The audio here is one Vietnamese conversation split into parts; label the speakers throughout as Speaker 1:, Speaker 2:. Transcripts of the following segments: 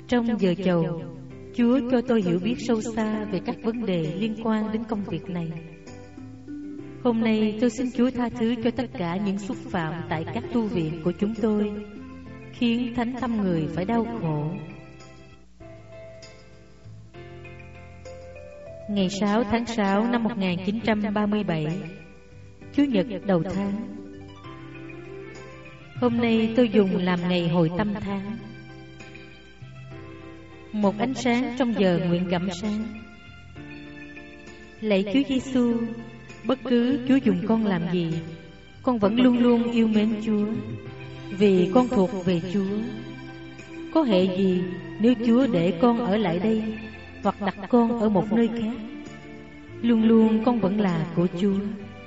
Speaker 1: Trong giờ chầu, Chúa cho tôi hiểu biết sâu xa về các vấn đề liên quan đến công việc này. Hôm nay tôi xin Chúa tha thứ cho tất cả những xúc phạm tại các tu viện của chúng tôi, khiến thánh tâm người phải đau khổ. Ngày 6 tháng 6 năm 1937, Chủ nhật đầu tháng. Hôm nay tôi dùng làm ngày hồi tâm tháng. Một ánh sáng trong giờ nguyện cảm sáng. Lạy Chúa Giêsu, bất cứ Chúa dùng con làm gì, con vẫn luôn luôn yêu mến Chúa, vì con thuộc về Chúa. Có hệ gì nếu Chúa để con ở lại đây, hoặc đặt con ở một nơi khác, luôn luôn con vẫn là của Chúa.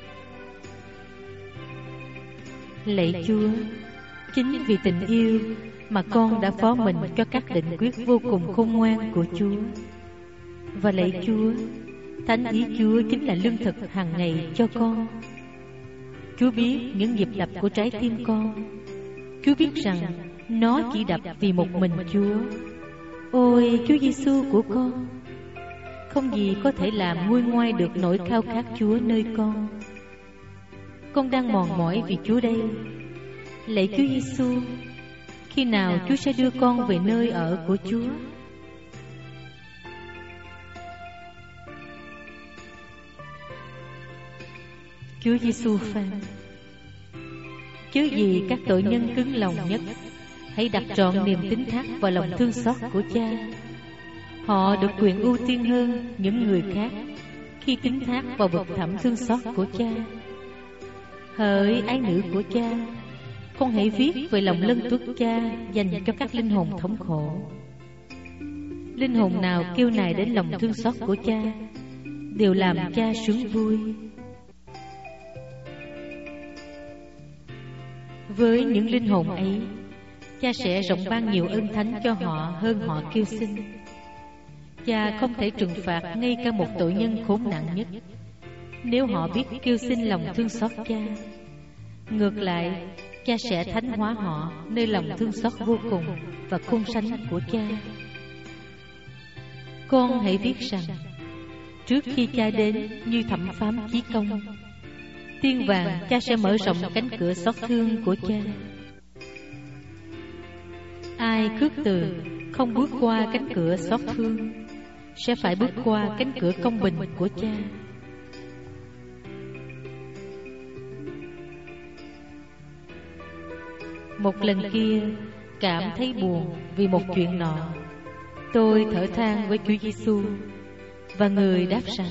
Speaker 1: Lạy Chúa, chính vì tình yêu mà con đã phó mình cho các định quyết vô cùng khôn ngoan của Chúa. Và lạy Chúa, thánh ý Chúa chính là lương thực hàng ngày cho con. Chúa biết những nhịp đập của trái tim con. Chúa biết rằng nó chỉ đập vì một mình Chúa. Ôi Chúa Giêsu của con, không gì có thể làm nguôi ngoai được nỗi khao khát Chúa nơi con. Con đang mòn mỏi vì Chúa đây. Lạy Chúa Giêsu, khi nào Chúa sẽ đưa con về nơi ở của Chúa? Chúa Giêsu phán: chớ gì các tội nhân cứng lòng nhất, hãy đặt trọn niềm tín thác vào lòng thương xót của Cha. Họ được quyền ưu tiên hơn những người khác khi tín thác vào vực thẳm thương xót của Cha. Hỡi ái nữ của Cha, con hãy viết về lòng lân tuất Cha dành cho các linh hồn thống khổ. Linh hồn nào kêu nài đến lòng thương xót của Cha đều làm Cha sướng vui. Với những linh hồn ấy, Cha sẽ rộng ban nhiều ơn thánh cho họ hơn họ kêu xin. Cha không thể trừng phạt ngay cả một tội nhân khốn nạn nhất nếu họ biết kêu xin lòng thương xót Cha. Ngược lại, Cha sẽ thánh hóa họ nơi lòng thương xót vô cùng và khôn sánh của Cha. Con hãy viết rằng, trước khi Cha đến như thẩm phán chí công, tiên vàng Cha sẽ mở rộng cánh cửa xót thương của Cha. Ai khước từ không bước qua cánh cửa xót thương sẽ phải bước qua cánh cửa công bình của Cha. Một lần kia, cảm thấy buồn vì một chuyện nọ, tôi thở than với Chúa Giêsu, và Người đáp rằng: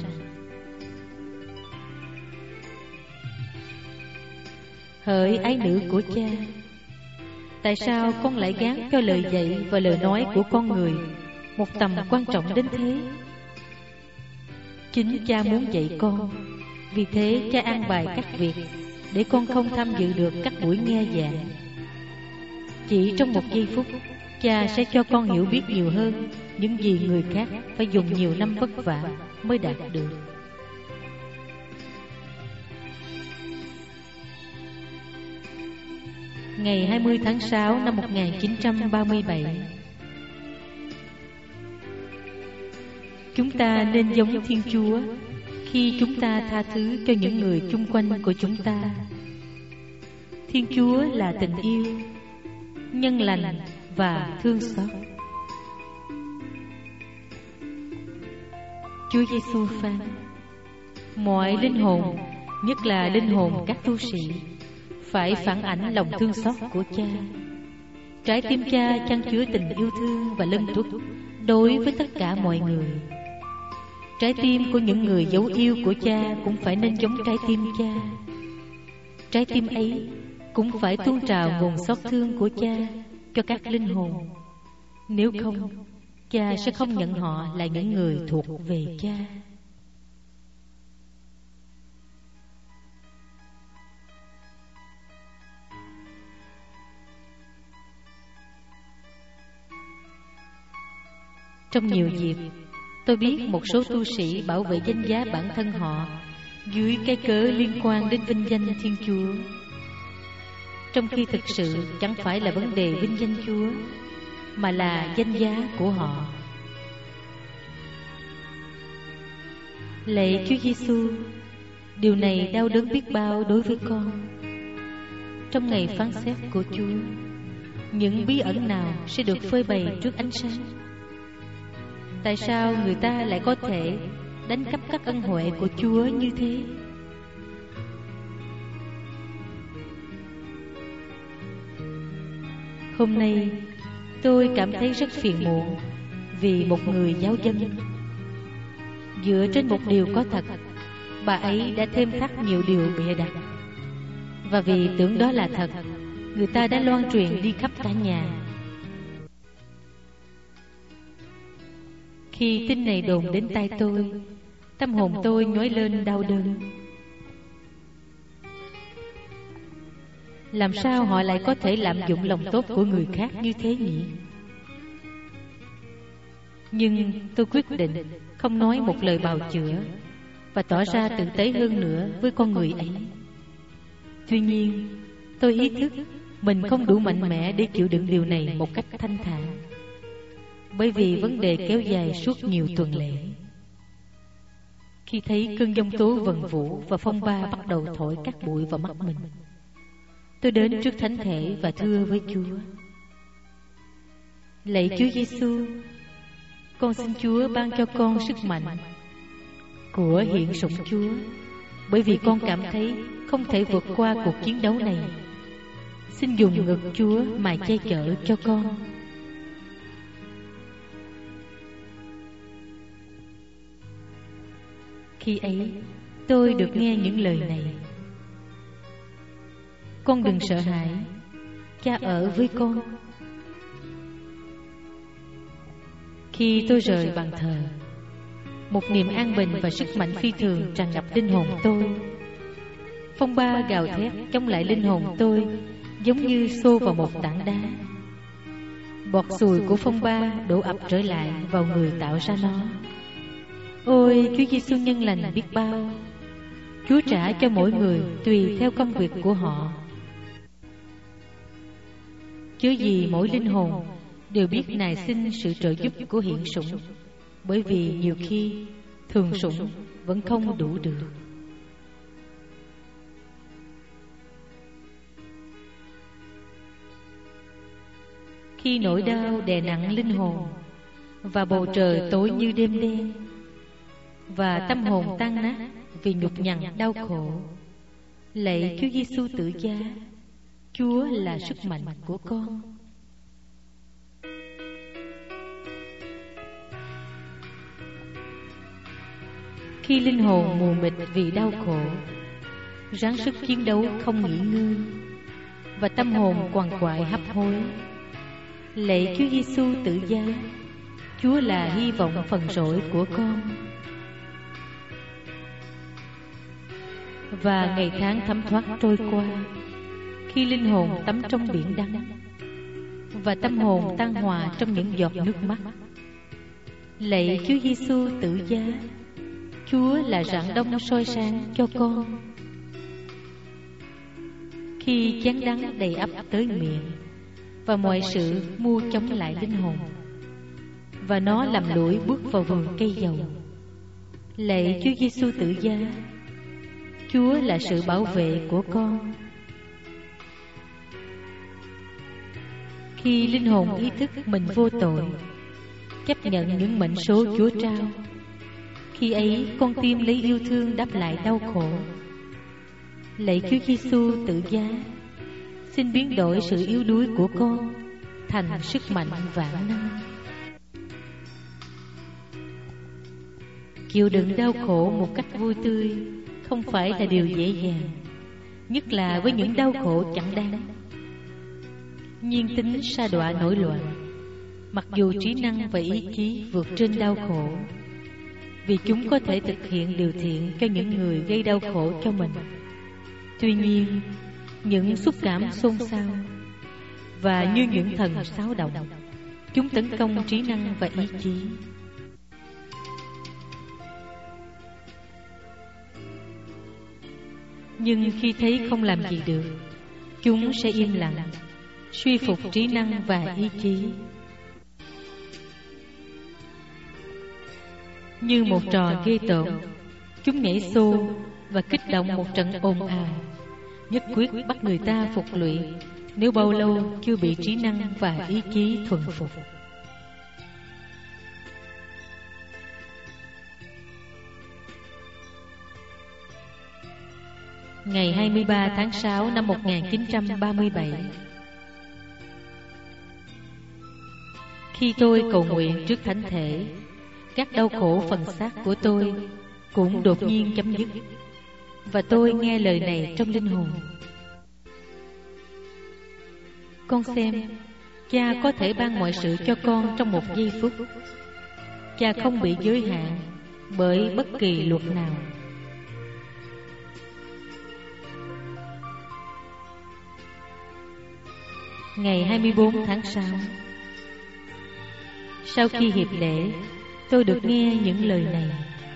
Speaker 1: hỡi ái nữ của Cha, tại sao con lại gán cho lời dạy và lời nói của con người một tầm quan trọng đến thế? Chính Cha muốn dạy con, vì thế Cha an bài các việc để con không tham dự được các buổi nghe giảng. Chỉ trong một giây phút, Cha sẽ cho con hiểu biết nhiều hơn những gì người khác phải dùng nhiều năm vất vả mới đạt được. Ngày 20 tháng 6 năm 1937, chúng ta nên giống Thiên Chúa khi chúng ta tha thứ cho những người chung quanh của chúng ta. Thiên Chúa là tình yêu, nhân lành và thương xót. Chúa Giêsu phán: mọi linh hồn, nhất là linh hồn các tu sĩ, phải phản ảnh lòng thương xót của Cha. Trái tim Cha chan chứa tình yêu thương và lân tuất đối với tất cả mọi người. Trái tim của những người dấu yêu của Cha cũng phải nên giống trái tim Cha. Trái tim ấy cũng phải tuôn trào nguồn xót thương của Cha cho các linh hồn. Nếu không, Cha sẽ không nhận họ là những người thuộc về Cha. Trong nhiều dịp, tôi biết một số tu sĩ bảo vệ danh giá bản thân họ dưới cái cớ liên quan đến vinh danh Thiên Chúa, trong khi thực sự chẳng phải là vấn đề vinh danh Chúa. mà là danh giá của họ. Lạy Chúa Giêsu, điều này đau đớn biết bao đối với con. Trong ngày phán xét của Chúa, những bí ẩn nào sẽ được phơi bày trước ánh sáng? Tại sao người ta lại có thể đánh cắp các ân huệ của Chúa như thế? Hôm nay tôi cảm thấy rất phiền muộn vì một người giáo dân. Dựa trên một điều có thật, bà ấy đã thêm thắt nhiều điều bịa đặt. Và vì tưởng đó là thật, người ta đã loan truyền đi khắp cả nhà. Khi tin này đồn đến tai tôi, tâm hồn tôi nhói lên đau đớn. Làm sao họ lại có thể lạm dụng lòng tốt của người khác như thế nhỉ? Nhưng tôi quyết định không nói một lời bào chữa và tỏ ra tử tế hơn nữa với con người ấy. Tuy nhiên, tôi ý thức mình không đủ mạnh mẽ để chịu đựng điều này một cách thanh thản, bởi vì vấn đề kéo dài suốt nhiều tuần lễ. Khi thấy cơn giông tố vần vũ và phong ba bắt đầu thổi các bụi vào mắt mình, tôi đến trước thánh thể và thưa với Chúa: Lạy Chúa Giêsu, con xin Chúa ban cho con sức mạnh của hiện sủng Chúa, bởi vì con cảm thấy không thể vượt qua cuộc chiến đấu này. Xin dùng ngực Chúa mà che chở cho con. Khi ấy, tôi được nghe những lời này: Con đừng sợ hãi, Cha ở với con. Khi tôi rời bàn thờ, một niềm an bình và sức mạnh phi thường tràn ngập linh hồn tôi. Phong ba gào thét chống lại linh hồn tôi, giống như xô vào một tảng đá. Bọt sùi của phong ba đổ ập trở lại vào người tạo ra nó. Ôi Chúa Giêsu nhân lành biết bao, Chúa trả cho mỗi người tùy theo công việc của họ. Chớ gì mỗi linh hồn đều biết nài xin sự trợ giúp của hiện sủng, bởi vì nhiều khi thường sủng vẫn không đủ được. Khi nỗi đau đè nặng linh hồn và bầu trời tối như đêm đen, và tâm hồn tan nát vì nhục nhằn đau khổ, lạy Chúa Giêsu tự giá, Chúa là sức mạnh của con. Khi linh hồn mù mịt vì đau khổ, ráng sức chiến đấu không nghỉ ngơi, và tâm hồn quằn quại hấp hối, lạy Chúa Giêsu tự giá, Chúa là hy vọng phần rỗi của con. Và ngày tháng thấm thoát trôi qua, khi linh hồn tắm trong biển đắng và tâm hồn tan hòa trong những giọt nước mắt, lạy Chúa Giêsu tự giá, Chúa là rạng đông soi sáng cho con. Khi chán đắng đầy ắp tới miệng và mọi sự mua chống lại linh hồn, và nó lầm lũi bước vào vườn cây dầu, lạy Chúa Giêsu tự giá, Chúa là sự bảo vệ của con. Khi linh hồn ý thức mình vô tội, chấp nhận những mệnh số Chúa trao, khi ấy con tim lấy yêu thương đáp lại đau khổ. Lạy Chúa Giêsu tự giá, xin biến đổi sự yếu đuối của con thành sức mạnh vạn năng. Chịu đựng đau khổ một cách vui tươi không phải là điều dễ dàng, nhất là với những đau khổ chẳng đáng. Nhiên tính sa đọa nổi loạn, mặc dù trí năng và ý chí vượt trên đau khổ, vì chúng có thể thực hiện điều thiện cho những người gây đau khổ cho mình. Tuy nhiên, những xúc cảm xôn xao và như những thần xáo động, chúng tấn công trí năng và ý chí. Nhưng khi thấy không làm gì được, chúng sẽ im lặng, suy phục trí năng và ý chí, như một trò ghê tởm. Chúng nhảy xô và kích động một trận ồn ào, nhất quyết bắt người ta phục lụy nếu bao lâu chưa bị trí năng và ý chí thuần phục. Ngày 23 tháng 6 năm 1937, khi tôi cầu nguyện trước thánh thể, các đau khổ phần xác của tôi cũng đột nhiên chấm dứt, và tôi nghe lời này trong linh hồn: con xem, cha có thể ban mọi sự cho con trong một giây phút. Cha không bị giới hạn bởi bất kỳ luật nào. Ngày 24 tháng 6, sau khi hiệp lễ, tôi được nghe những lời này: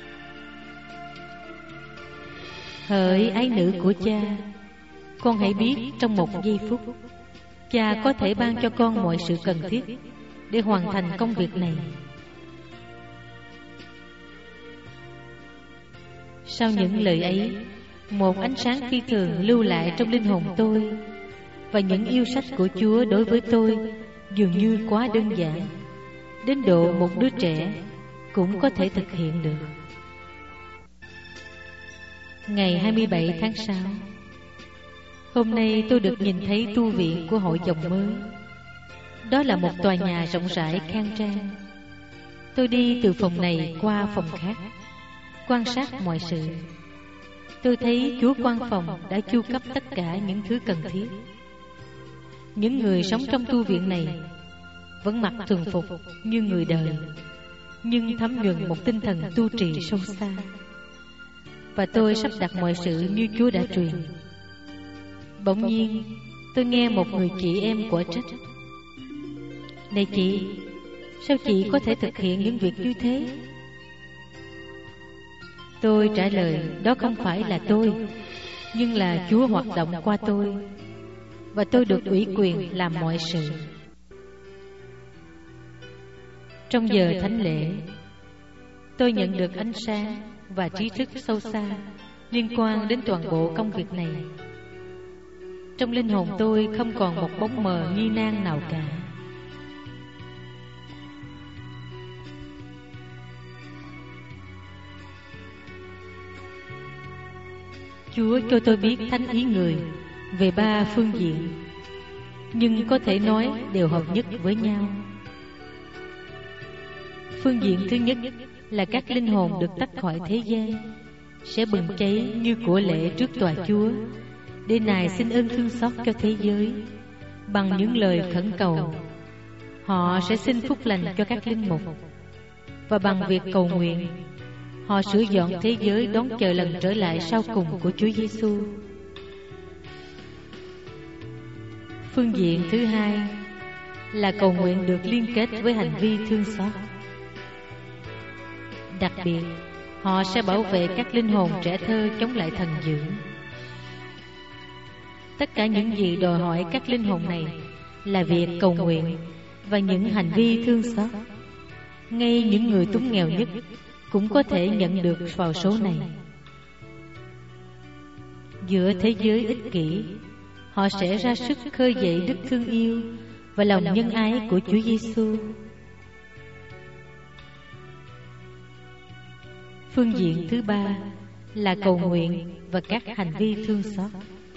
Speaker 1: hỡi ái nữ của cha, con hãy biết trong một giây phút, cha có thể ban cho con mọi sự cần thiết để hoàn thành công việc này. Sau những lời ấy, một ánh sáng phi thường lưu lại trong linh hồn tôi, và những yêu sách của Chúa đối với tôi dường như quá đơn giản, đến độ một đứa trẻ cũng có thể thực hiện được. Ngày 27 tháng 6, hôm nay tôi được nhìn thấy tu viện của hội dòng mới. Đó là một tòa nhà rộng rãi khang trang. Tôi đi từ phòng này qua phòng khác, quan sát mọi sự. Tôi thấy Chúa quan phòng đã chu cấp tất cả những thứ cần thiết. Những người sống trong tu viện này vẫn mặc thường phục như người đời, nhưng thấm nhuần một tinh thần tu trì sâu xa. Và tôi sắp đặt mọi sự như Chúa đã truyền. Bỗng nhiên tôi nghe một người chị em của trách: này chị, sao chị có thể thực hiện những việc như thế? Tôi trả lời: đó không phải là tôi, nhưng là Chúa hoạt động qua tôi, và tôi được ủy quyền làm mọi sự. Trong giờ thánh lễ, tôi nhận được ánh sáng và trí thức sâu xa liên quan đến toàn bộ công việc này. Trong linh hồn tôi không còn một bóng mờ nghi nan nào cả. Chúa cho tôi biết thánh ý người về 3 phương diện, nhưng có thể nói đều hợp nhất với nhau. Phương diện thứ nhất là các linh hồn được tách khỏi thế gian sẽ bừng cháy như của lễ trước tòa Chúa, để Ngài xin ơn thương xót cho thế giới. Bằng những lời khẩn cầu, họ sẽ xin phúc lành cho các linh mục, và bằng việc cầu nguyện, họ sửa dọn thế giới đón chờ lần trở lại sau cùng của Chúa Giêsu. Phương diện thứ hai là cầu nguyện được liên kết với hành vi thương xót. Đặc biệt, họ sẽ bảo vệ các linh hồn trẻ thơ chống lại thần dữ. Tất cả những gì đòi hỏi các linh hồn này là việc cầu nguyện và những hành vi thương xót. Ngay những người túng nghèo nhất cũng có thể nhận được vào số này. Giữa thế giới ích kỷ, họ sẽ ra sức khơi dậy đức thương yêu và lòng nhân ái của Chúa Giêsu. Phương diện thứ ba là cầu nguyện và các hành vi thương xót,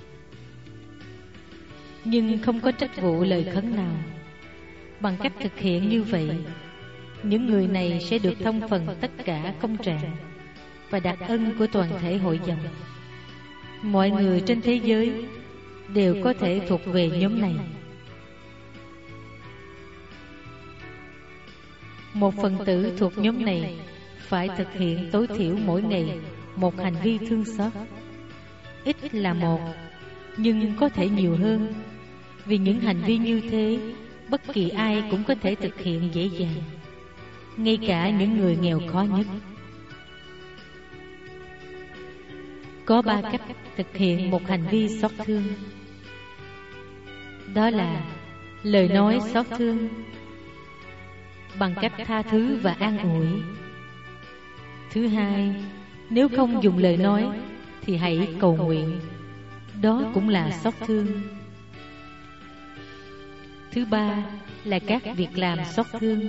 Speaker 1: nhưng không có trách vụ lời khấn nào. Bằng cách thực hiện như vậy, những người này sẽ được thông phần tất cả công trạng và đặc ân của toàn thể hội dòng. Mọi người trên thế giới đều có thể thuộc về nhóm này. Một phần tử thuộc nhóm này phải thực hiện tối thiểu mỗi ngày một hành vi thương xót. Ít là một, nhưng có thể nhiều hơn, vì những hành vi như thế bất kỳ ai cũng có thể thực hiện dễ dàng, ngay cả những người nghèo khó nhất. Có 3 cách thực hiện một hành vi xót thương. Đó là lời nói xót thương, bằng cách tha thứ và an ủi, Thứ hai, nếu không dùng lời nói thì hãy cầu nguyện. Đó cũng là xót thương. Thứ ba là các việc làm xót thương.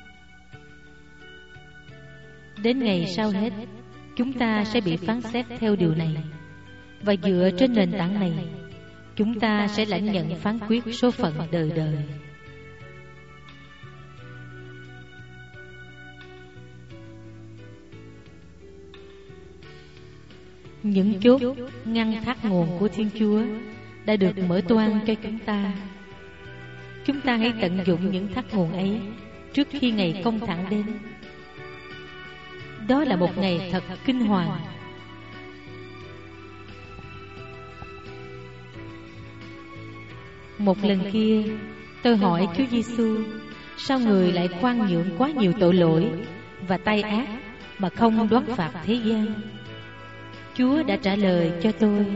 Speaker 1: Đến ngày sau hết, chúng ta sẽ bị phán xét theo điều này, và dựa trên nền tảng này, chúng ta sẽ lãnh nhận phán quyết số phận đời đời. Những chốt ngăn thác nguồn của Thiên Chúa đã được mở toang cho chúng ta. Chúng ta hãy tận dụng những thác nguồn ấy trước khi ngày công thẳng đến. Đó là một ngày thật kinh hoàng. Một lần kia, tôi hỏi Chúa Giêsu, sao người lại khoan nhượng quá nhiều tội lỗi và tai ác mà không đoán phạt thế gian? Chúa đã trả lời cho tôi: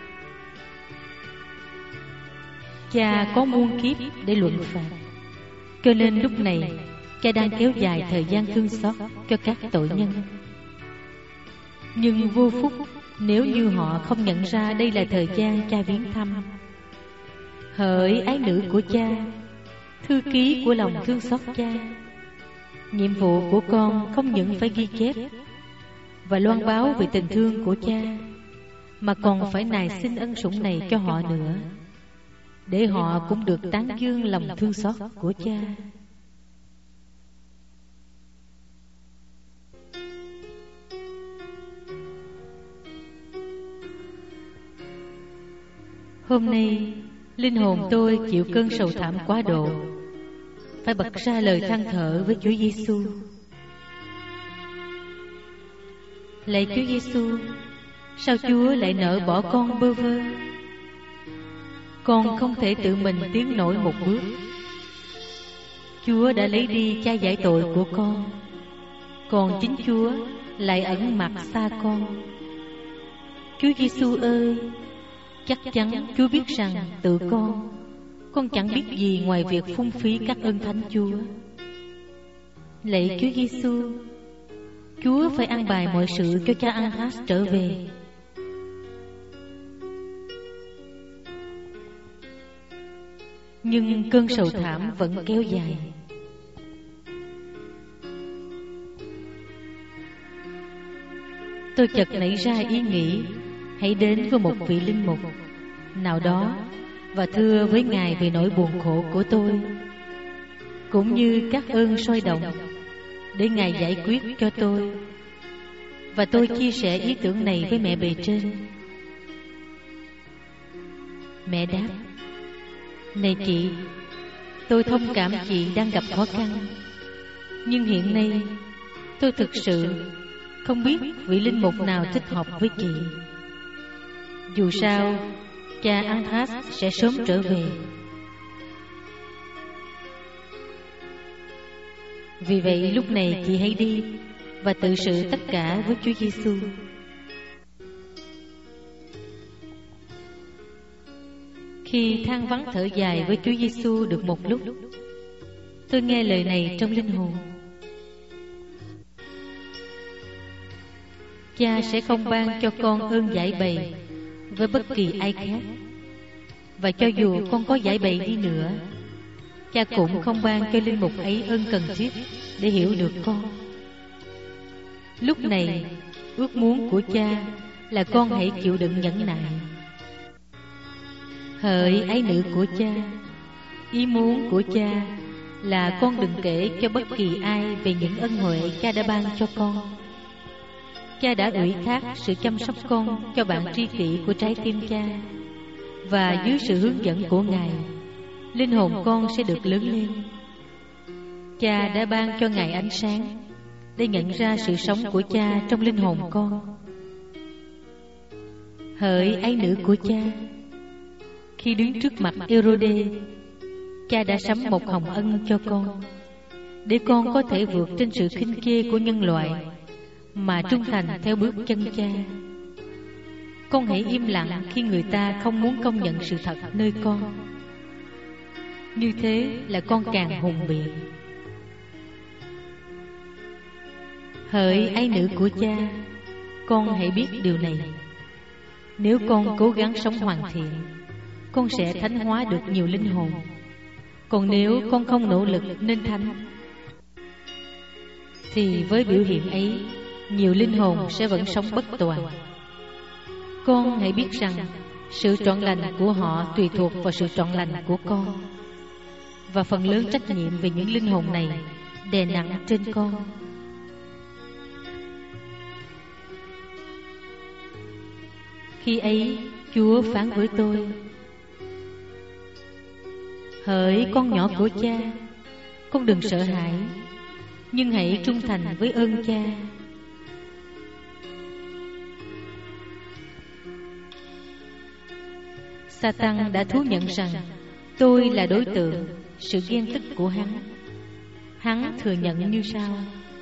Speaker 1: Cha có muôn kiếp để luận phạt, cho nên lúc này Cha đang kéo dài thời gian thương xót cho các tội nhân. Nhưng vô phúc nếu như họ không nhận ra đây là thời gian Cha viếng thăm. Hỡi ái nữ của Cha, thư ký của lòng thương xót Cha, nhiệm vụ của con không những phải ghi chép và loan báo về tình thương của Cha, mà còn phải nài xin ân sủng này cho họ nữa, để họ cũng được tán dương lòng thương xót của Cha. Hôm nay, linh hồn tôi chịu cơn sầu thảm quá độ, phải bật ra lời than thở với Chúa Giêsu. Lạy Chúa Giêsu, sao Chúa lại nỡ bỏ con bơ vơ? Con không thể tự mình tiến nổi một bước. Chúa đã lấy đi cha giải tội của con, còn chính Chúa lại ẩn mặt xa con. Chúa Giêsu ơi, chắc chắn Chúa biết rằng tự con chẳng biết gì ngoài việc phung phí các ơn thánh Chúa. Lạy Chúa Giêsu, Chúa phải an bài mọi sự cho cha Anthas trở về. Nhưng cơn sầu thảm vẫn kéo dài. Tôi chợt nảy ra ý nghĩ hãy đến với một vị linh mục nào đó và thưa với Ngài về nỗi buồn khổ của tôi, cũng như các ơn soi động, để Ngài giải quyết cho tôi. Và tôi chia sẻ ý tưởng này với mẹ bề trên. Mẹ đáp: Này chị, tôi thông cảm chị đang gặp khó khăn, nhưng hiện nay tôi thực sự không biết vị linh mục nào thích hợp với chị. Dù sao, cha Anthas sẽ sớm trở về. Vì vậy lúc này chị hãy đi và tự sự tất cả với Chúa Giêsu. Khi than vắng thở dài với Chúa Giêsu được một lúc, tôi nghe lời này trong linh hồn: Cha sẽ không ban cho con ơn giải bày với bất kỳ ai khác, và cho dù con có giải bày đi nữa, Cha cũng không ban cho linh mục ấy ơn cần thiết để hiểu được con. Lúc này, ước muốn của Cha là con hãy chịu đựng nhẫn nại. Hỡi ái nữ của Cha, ý muốn của Cha là con đừng kể cho bất kỳ ai về những ân huệ Cha đã ban cho con. Cha đã ủy thác sự chăm sóc con cho bạn tri kỷ của trái tim Cha, và dưới sự hướng dẫn của Ngài, linh hồn con sẽ được lớn lên. Cha đã ban cho Ngài ánh sáng để nhận ra sự sống của Cha trong linh hồn con. Hỡi ái nữ của Cha, khi đứng trước mặt Herode, Cha đã sắm một hồng ân cho con, để con có thể vượt trên sự khinh chê của nhân loại mà trung thành theo bước chân Cha. Con hãy im lặng khi người ta không muốn công nhận sự thật nơi con. Như thế là con càng hùng biện. Hỡi ái nữ của cha, con hãy biết điều này. Nếu con cố gắng sống hoàn thiện, con sẽ thánh hóa được nhiều linh hồn. Còn nếu con không nỗ lực nên thánh, thì với biểu hiện ấy, nhiều linh hồn sẽ vẫn sống bất toàn. Con hãy biết rằng sự trọn lành của họ tùy thuộc vào sự trọn lành của con, và phần lớn trách nhiệm về những linh hồn này đè nặng trên con. Khi ấy, Chúa phán với tôi: hỡi con nhỏ của cha, con đừng sợ hãi, nhưng hãy trung thành với ơn cha. Satan đã thú nhận rằng tôi là đối tượng sự ghen tức của hắn. Hắn thừa nhận như sau: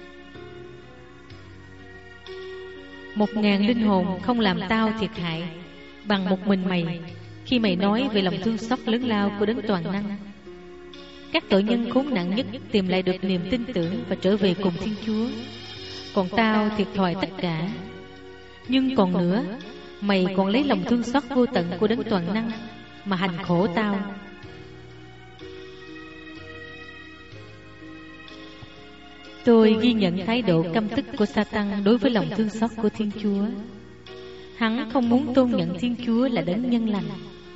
Speaker 1: 1000 linh hồn không làm tao thiệt hại bằng một mình mày, khi mày nói về lòng thương xót lớn lao của Đấng Toàn Năng. Các tội nhân khốn nạn nhất tìm lại được niềm tin tưởng và trở về cùng Thiên Chúa, còn tao thiệt thòi tất cả. Nhưng còn nữa, mày còn lấy lòng thương xót vô tận của Đấng Toàn Năng mà hành khổ tao. Tôi ghi nhận thái độ căm tức của Satan đối với lòng thương xót của Thiên Chúa. Hắn không muốn tôn nhận Thiên Chúa là đấng nhân lành.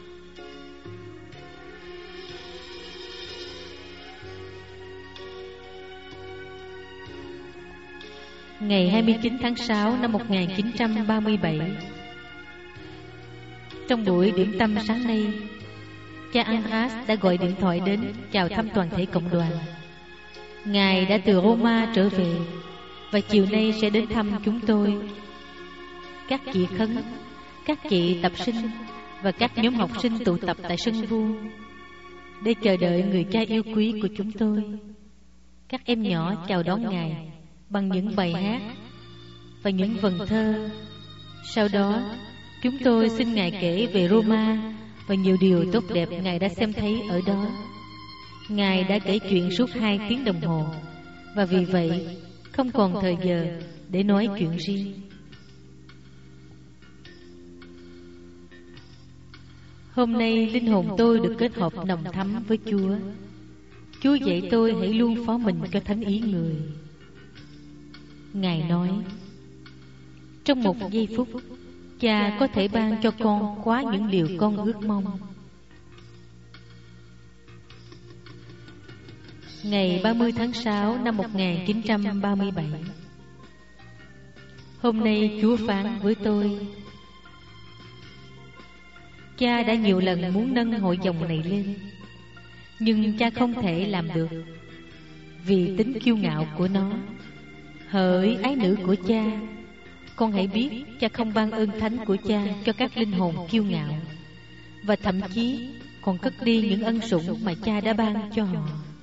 Speaker 1: Ngày 29 tháng 6 năm 1937, trong buổi điểm tâm sáng nay, cha Andras đã gọi điện thoại đến chào thăm toàn thể cộng đoàn. Ngài đã từ Roma trở về và chiều nay sẽ đến thăm chúng tôi. Các chị khấn, các chị tập sinh và các nhóm học sinh tụ tập tại sân vuông để chờ đợi người cha yêu quý của chúng tôi. Các em nhỏ chào đón Ngài bằng những bài hát và những vần thơ. Sau đó, chúng tôi xin Ngài kể về Roma và nhiều điều tốt đẹp Ngài đã xem thấy ở đó. Ngài đã kể chuyện suốt 2 tiếng đồng hồ, và vì vậy không còn thời giờ để nói chuyện riêng. Hôm nay linh hồn tôi được kết hợp nồng thắm với Chúa. Chúa dạy tôi hãy luôn phó mình cho thánh ý Người. Ngài nói: trong một giây phút, Cha có thể ban cho con quá những điều con ước mong. Ngày 30 tháng 6 năm 1937, hôm nay Chúa phán với tôi: Cha đã nhiều lần muốn nâng hội dòng này lên, nhưng cha không thể làm được vì tính kiêu ngạo của nó. Hỡi ái nữ của cha, con hãy biết cha không ban ơn thánh của cha cho các linh hồn kiêu ngạo, và thậm chí còn cất đi những ân sủng mà cha đã ban cho họ.